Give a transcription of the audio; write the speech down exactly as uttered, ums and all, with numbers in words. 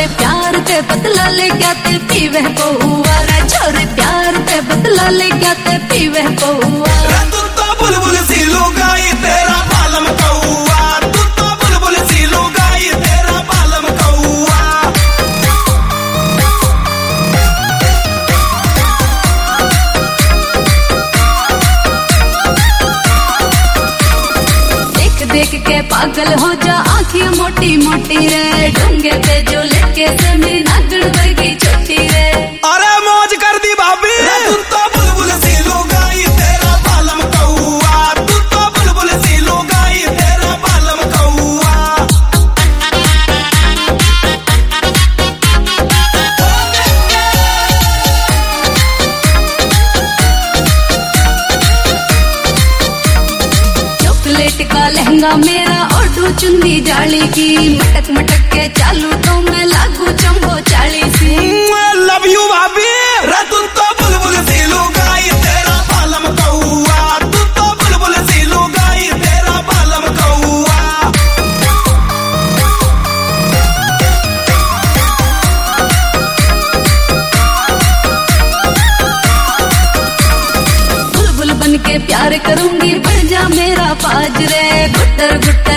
छोरे प्यार के बदला ले क्या ते पीवे पहुआ रे, छोरे प्यार के बदला ले क्या ते पीवे पहुआ। तू तो बुलबुल सी लुगाई तेरा बालम कौआ, तू तो बुलबुल सी लुगाई तेरा बालम कौआ। देख देख के पागल हो जा आँखें मोटी मोटी रे, डोंगे पे जो लेके जमी नागड़ वर्गी छोटी रे। अरे मौज कर दी भाभी। तू तो बुलबुल सी लुगाई तेरा बालम कौआ, तू तो बुलबुल सी लुगाई तेरा बालम कौआ। चॉकलेट का लहंगा मेरा ओढ़ू चुंदी जाली की, मटक मटक के चालू तो मैं लागू चंबो चाली सी। लव यू भाभी। तू तो बुलबुल सी लुगाई तेरा बालम कौआ, तू तो बुलबुल सी लुगाई तेरा बालम कौआ। बुलबुल बन के प्यार करूंगी, बढ़ जा मेरा पाज रे, गुट्टर गुट्टर